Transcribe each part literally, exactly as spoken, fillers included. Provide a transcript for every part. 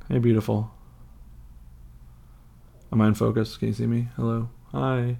Hey, beautiful. Am I in focus? Can you see me? Hello? Hi.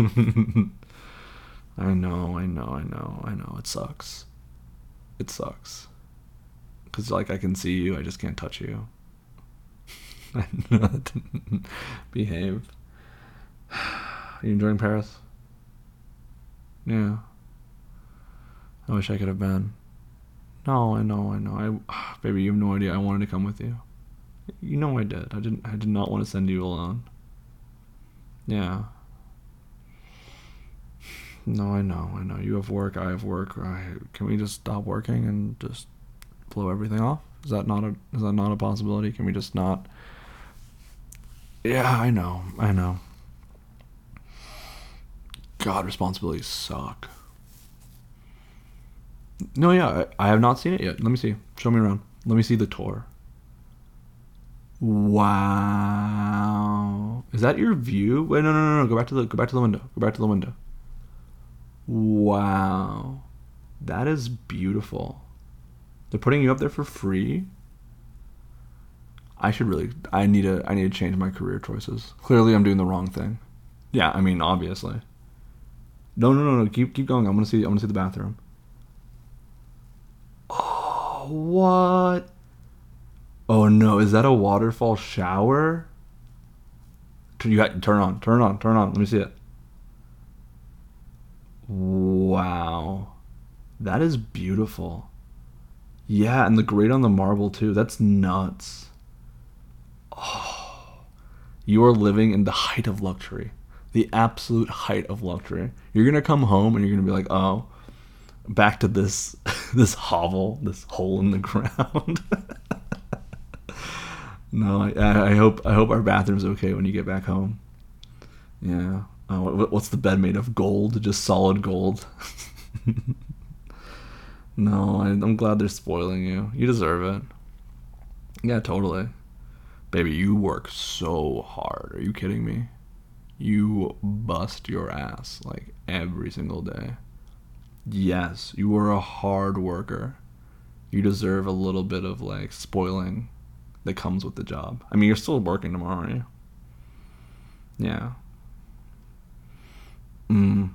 I know, I know, I know, I know. It sucks. It sucks. Because, like, I can see you, I just can't touch you. I know that didn't behave. Are you enjoying Paris? Yeah. I wish I could have been. No, I know, I know. I, baby, you have no idea. I wanted to come with you. You know I did. I didn't. I did not want to send you alone. Yeah. No, I know. I know. You have work. I have work. I, can we just stop working and just blow everything off? Is that not a? Is that not a possibility? Can we just not? Yeah, I know. I know. God, responsibilities suck. No, yeah, I, I have not seen it yet. Let me see. Show me around. Let me see the tour. Wow. Is that your view? Wait, no, no, no, no. Go back to the go back to the window. Go back to the window. Wow. That is beautiful. They're putting you up there for free? I should really I need to I need to change my career choices. Clearly I'm doing the wrong thing. Yeah, I mean, obviously. No, no, no, no. Keep keep going. I'm going to see I'm going to see the bathroom. Oh, what? Oh no, is that a waterfall shower? You got turn on, turn on, turn on. Let me see it. Wow. That is beautiful. Yeah, and the grate on the marble too. That's nuts. Oh, you are living in the height of luxury. The absolute height of luxury. You're going to come home and you're going to be like, "Oh, back to this this hovel, this hole in the ground." No, I, I hope I hope our bathroom's okay when you get back home. Yeah. Uh, what's the bed made of? Gold, just solid gold. No, I, I'm glad they're spoiling you. You deserve it. Yeah, totally. Baby, you work so hard. Are you kidding me? You bust your ass like every single day. Yes, you are a hard worker. You deserve a little bit of like spoiling that comes with the job. I mean, you're still working tomorrow, aren't you? Yeah. Mm.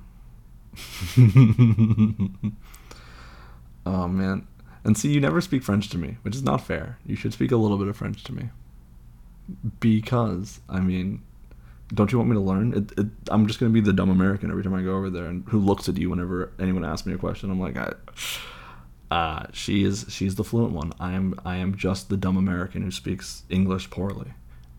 Oh man. And see, you never speak French to me, which is not fair. You should speak a little bit of French to me. Because, I mean, don't you want me to learn? It, it, I'm just gonna be the dumb American every time I go over there, and who looks at you whenever anyone asks me a question. I'm like, I, uh, she is she's the fluent one. I am I am just the dumb American who speaks English poorly.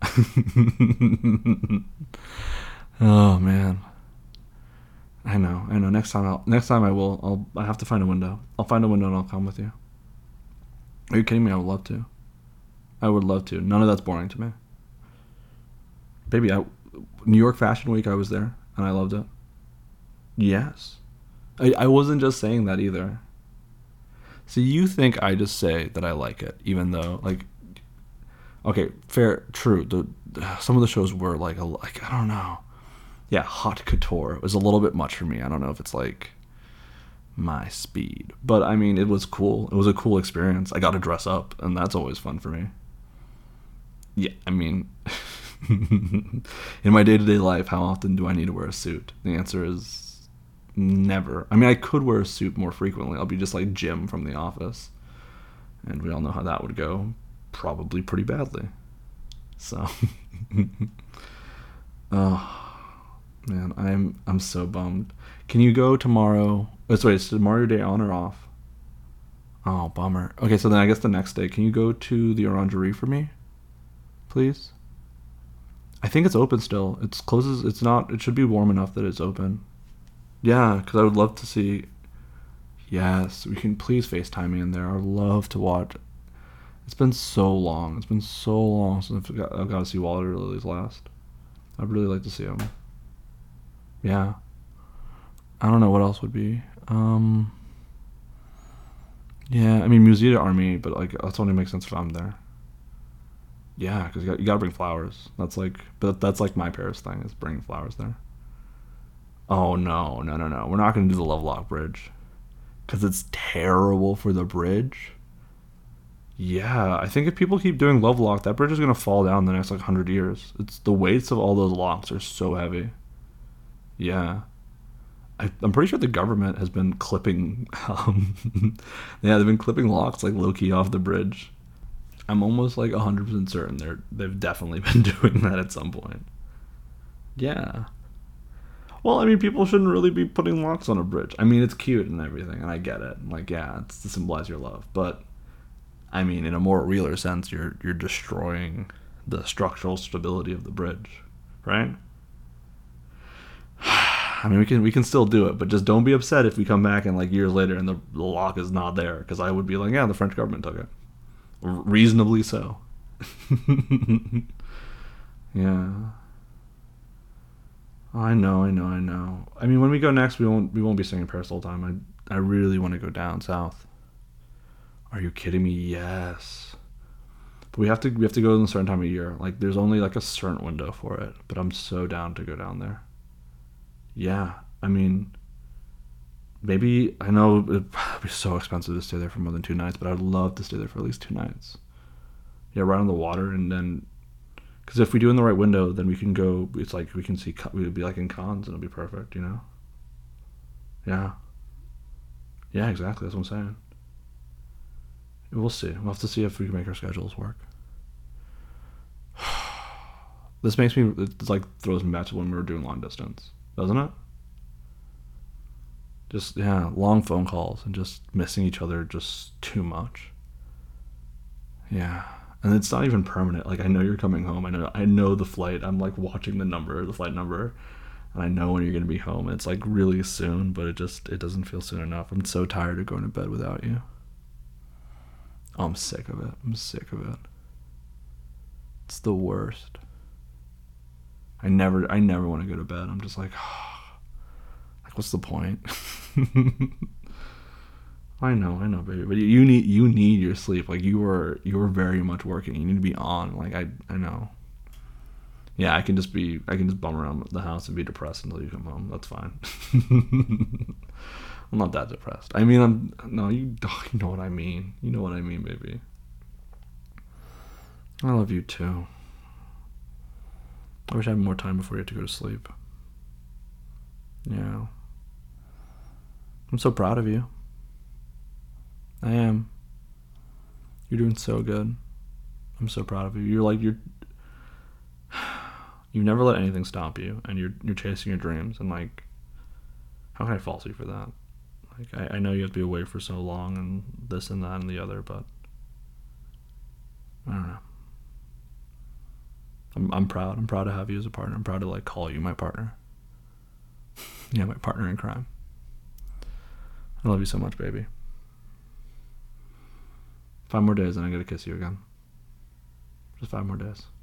Oh man, I know, I know. Next time, I'll next time I will. I'll I have to find a window. I'll find a window and I'll come with you. Are you kidding me? I would love to. I would love to. None of that's boring to me, baby. I, New York Fashion Week. I was there and I loved it. Yes, I I wasn't just saying that either. So you think I just say that I like it, even though like okay, fair, true. The some of the shows were like a like I don't know. Yeah, haute couture was a little bit much for me. I don't know if it's like my speed, but I mean, it was cool. It was a cool experience. I got to dress up, and that's always fun for me. Yeah, I mean, in my day to day life, how often do I need to wear a suit? The answer is never. I mean, I could wear a suit more frequently. I'll be just like Jim from The Office, and we all know how that would go. Probably pretty badly. So, oh man, I'm I'm so bummed. Can you go tomorrow? Oh, sorry, is tomorrow your day on or off? Oh, bummer. Okay, so then I guess the next day, can you go to the Orangery for me, please? I think it's open still. It's closes. It's not. It should be warm enough that it's open. Yeah, because I would love to see. Yes, we can please FaceTime me in there. I'd love to watch. It's been so long. It's been so long since I've got, I've got to see Water Lilies last. I'd really like to see him. Yeah. I don't know what else would be. Um. Yeah, I mean Musea Army, but like that's only makes sense if I'm there. Yeah, because you got you got to bring flowers. That's like, but that's like my Paris thing is bringing flowers there. Oh no, no, no, no. We're not gonna do the Lovelock Bridge because it's terrible for the bridge. Yeah, I think if people keep doing love lock, that bridge is gonna fall down in the next like hundred years. It's the weights of all those locks are so heavy. Yeah, I, I'm pretty sure the government has been clipping. Um, yeah, they've been clipping locks like low key off the bridge. I'm almost like one hundred percent certain they're they've definitely been doing that at some point. Yeah. Well, I mean, people shouldn't really be putting locks on a bridge. I mean, it's cute and everything, and I get it. Like, yeah, it's to symbolize your love. But I mean, in a more realer sense, you're you're destroying the structural stability of the bridge, right? I mean, we can we can still do it, but just don't be upset if we come back and like years later and the, the lock is not there, because I would be like, yeah, the French government took it, reasonably so. Yeah. I know, I know, I know. I mean, when we go next, we won't we won't be singing Paris the whole time. I I really want to go down south. Are you kidding me? Yes. But we have to we have to go in a certain time of year. Like there's only like a certain window for it. But I'm so down to go down there. Yeah. I mean, maybe I know it'd be so expensive to stay there for more than two nights, but I'd love to stay there for at least two nights. Yeah, right on the water, and then because if we do in the right window, then we can go. It's like we can see. We would be like in Cannes, and it'll be perfect. You know. Yeah. Yeah. Exactly. That's what I'm saying. We'll see. We'll have to see if we can make our schedules work. This makes me. It's like throws me back to when we were doing long distance, doesn't it? Just yeah, long phone calls and just missing each other just too much. Yeah. And it's not even permanent. Like I know you're coming home. I know I know the flight. I'm like watching the number, the flight number, and I know when you're gonna be home. It's like really soon, but it just it doesn't feel soon enough. I'm so tired of going to bed without you. Oh, I'm sick of it. I'm sick of it. It's the worst. I never I never want to go to bed. I'm just like, like what's the point? I know, I know, baby, but you need you need your sleep. Like you were you were very much working. You need to be on. Like I I know. Yeah, I can just be I can just bum around the house and be depressed until you come home. That's fine. I'm not that depressed. I mean, I'm no you you know what I mean. You know what I mean, baby. I love you too. I wish I had more time before you had to go to sleep. Yeah. I'm so proud of you. I am. You're doing so good. I'm so proud of you. You're like you're. You never let anything stop you, and you're you're chasing your dreams. And like, how can I fault you for that? Like, I, I know you have to be away for so long, and this and that and the other, but I don't know. I'm I'm proud. I'm proud to have you as a partner. I'm proud to like call you my partner. Yeah, my partner in crime. I love you so much, baby. Five more days and I gotta kiss you again. Just five more days.